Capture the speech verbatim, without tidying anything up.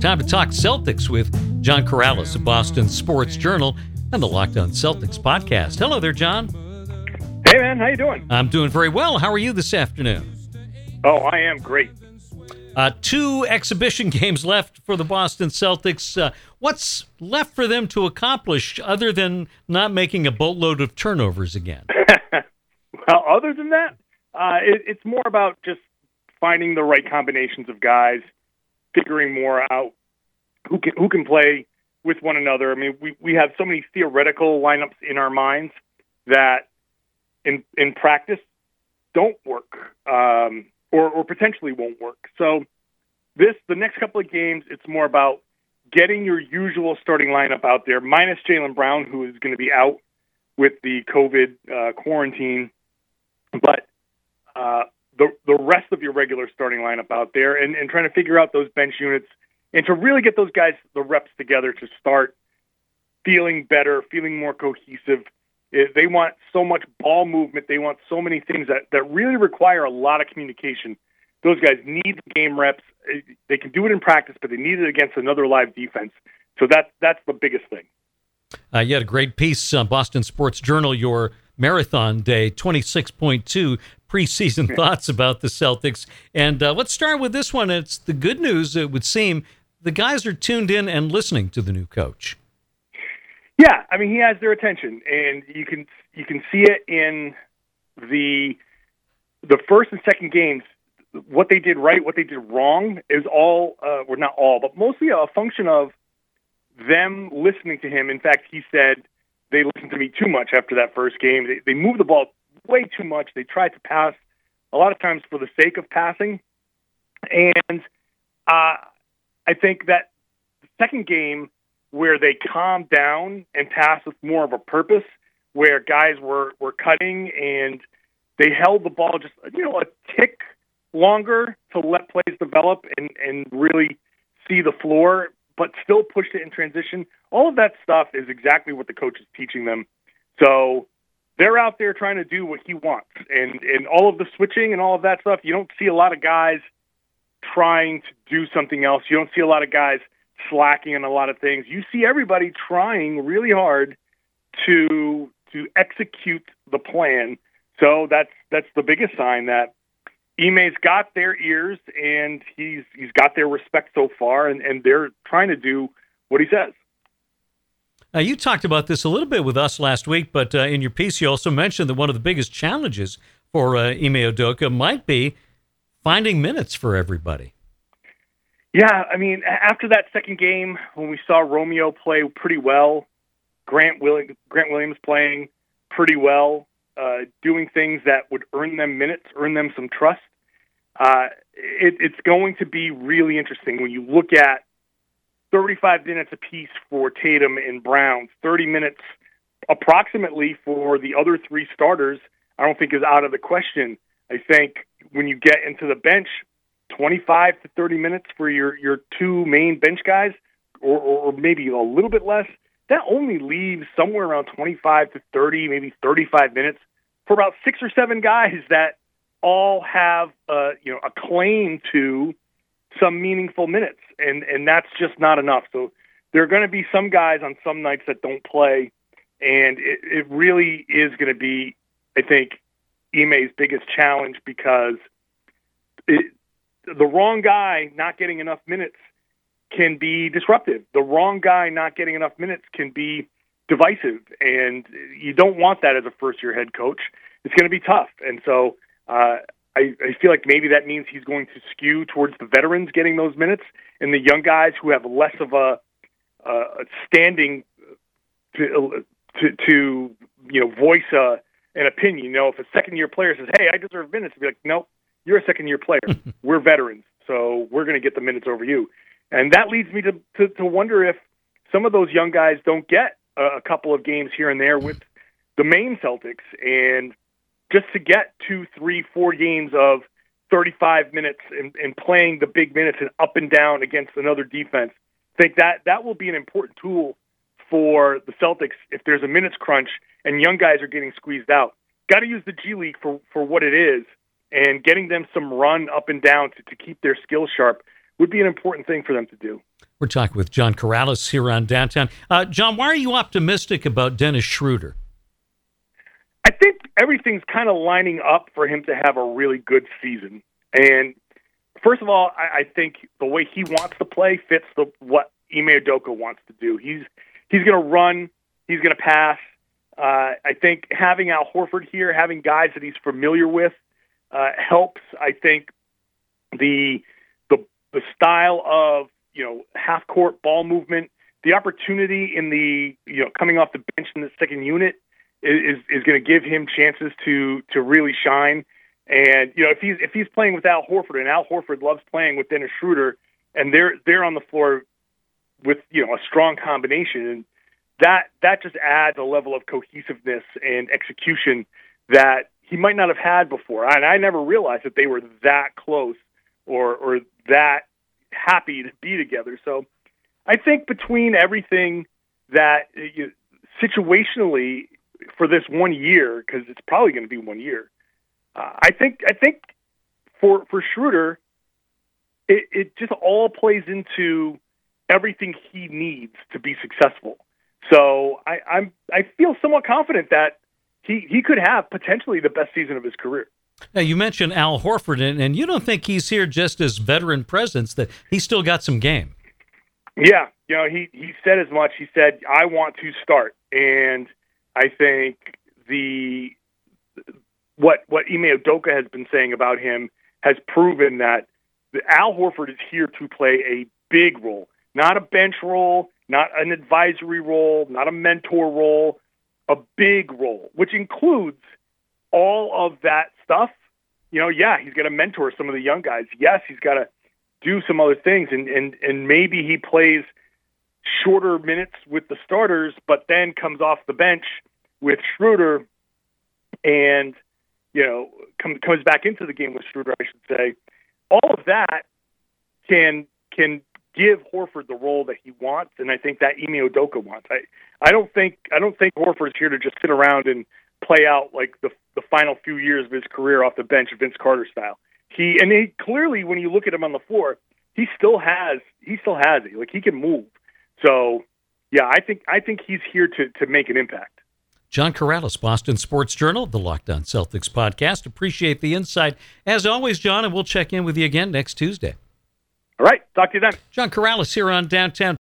Time to talk Celtics with John Corrales of Boston Sports Journal and the Locked On Celtics podcast. Hello there, John. Hey, man. How you doing? I'm doing very well. How are you this afternoon? Oh, I am great. Uh, two exhibition games left for the Boston Celtics. Uh, what's left for them to accomplish other than not making a boatload of turnovers again? Well, other than that, uh, it, it's more about just finding the right combinations of guys, figuring more out who can who can play with one another. I mean, we, we have so many theoretical lineups in our minds that in in practice don't work. Um, Or, or potentially won't work. So this, the next couple of games, it's more about getting your usual starting lineup out there, minus Jaylen Brown, who is going to be out with the COVID uh, quarantine. But uh, the the rest of your regular starting lineup out there, and, and trying to figure out those bench units, and to really get those guys the reps together to start feeling better, feeling more cohesive. They want so much ball movement. They want so many things that, that really require a lot of communication. Those guys need the game reps. They can do it in practice, but they need it against another live defense. So that, that's the biggest thing. Uh, you had a great piece on Boston Sports Journal, your Marathon Day, twenty-six point two preseason thoughts about the Celtics. And uh, let's start with this one. It's the good news, it would seem. The guys are tuned in and listening to the new coach. Yeah, I mean, he has their attention, and you can you can see it in the the first and second games. What they did right, what they did wrong, is all, uh, well, not all, but mostly a function of them listening to him. In fact, he said they listened to me too much after that first game. They, they moved the ball way too much. They tried to pass a lot of times for the sake of passing, and uh, I think that the second game, where they calmed down and passed with more of a purpose, where guys were, were cutting and they held the ball just, you know, a tick longer to let plays develop and, and really see the floor, but still pushed it in transition. All of that stuff is exactly what the coach is teaching them. So they're out there trying to do what he wants. And, and all of the switching and all of that stuff, you don't see a lot of guys trying to do something else. You don't see a lot of guys slacking in a lot of things. You see everybody trying really hard to to execute the plan. So that's that's the biggest sign that Ime's got their ears and he's he's got their respect so far, and, and they're trying to do what he says. Now, you talked about this a little bit with us last week, but uh, in your piece you also mentioned that one of the biggest challenges for uh, Ime Udoka might be finding minutes for everybody. Yeah, I mean, after that second game, when we saw Romeo play pretty well, Grant, Will- Grant Williams playing pretty well, uh, doing things that would earn them minutes, earn them some trust, uh, it, it's going to be really interesting when you look at thirty-five minutes apiece for Tatum and Brown, thirty minutes approximately for the other three starters. I don't think is out of the question. I think when you get into the bench, twenty-five to thirty minutes for your, your two main bench guys, or, or maybe a little bit less, that only leaves somewhere around twenty-five to thirty, maybe thirty-five minutes for about six or seven guys that all have uh, you know a claim to some meaningful minutes, and, and that's just not enough. So there are going to be some guys on some nights that don't play, and it, it really is going to be, I think, Ime's biggest challenge, because it, the wrong guy not getting enough minutes can be disruptive. The wrong guy not getting enough minutes can be divisive, and you don't want that as a first-year head coach. It's going to be tough, and so uh, I, I feel like maybe that means he's going to skew towards the veterans getting those minutes, and the young guys who have less of a, uh, standing to, to, to you know voice a, an opinion. You know, if a second-year player says, "Hey, I deserve minutes," to be like, "Nope, you're a second-year player. We're veterans, so we're going to get the minutes over you." And that leads me to, to, to wonder if some of those young guys don't get a, a couple of games here and there with the main Celtics, and just to get two, three, four games of thirty-five minutes and, and playing the big minutes and up and down against another defense, I think that that will be an important tool for the Celtics if there's a minutes crunch and young guys are getting squeezed out. Got to use the G League for, for what it is, and getting them some run up and down to, to keep their skills sharp would be an important thing for them to do. We're talking with John Karalis here on Downtown. Uh, John, why are you optimistic about Dennis Schroeder? I think everything's kind of lining up for him to have a really good season. And first of all, I, I think the way he wants to play fits the what Ime Udoka wants to do. He's he's going to run. He's going to pass. Uh, I think having Al Horford here, having guys that he's familiar with, uh, helps. I think the the the style of you know half court ball movement, the opportunity in the you know coming off the bench in the second unit is is going to give him chances to to really shine. And you know if he's if he's playing with Al Horford, and Al Horford loves playing with Dennis Schroeder, and they're they're on the floor with you know a strong combination, and that that just adds a level of cohesiveness and execution that he might not have had before. And I never realized that they were that close or or that happy to be together. So I think between everything that you, situationally for this one year, because it's probably going to be one year, uh, I think I think for for Schroeder, it, it just all plays into everything he needs to be successful. So I, I'm I feel somewhat confident that he, he could have potentially the best season of his career. Now, you mentioned Al Horford, and, and you don't think he's here just as veteran presence, that he's still got some game. Yeah, you know, he, he said as much. He said, I want to start. And I think the what what Ime Udoka has been saying about him has proven that Al Horford is here to play a big role, not a bench role, not an advisory role, not a mentor role, a big role, which includes all of that stuff. You know, yeah, he's got to mentor some of the young guys. Yes, he's got to do some other things, and, and, and maybe he plays shorter minutes with the starters, but then comes off the bench with Schroeder and, you know, com- comes back into the game with Schroeder, I should say. All of that can can give Horford the role that he wants, and I think that Ime Udoka wants. I, I don't think I don't think Horford's here to just sit around and play out like the the final few years of his career off the bench, Vince Carter style. He and he clearly, when you look at him on the floor, he still has he still has it. Like he can move. So yeah, I think I think he's here to to make an impact. John Karalis, Boston Sports Journal, the Locked On Celtics podcast. Appreciate the insight as always, John, and we'll check in with you again next Tuesday. All right, talk to you then. John Karalis here on Downtown.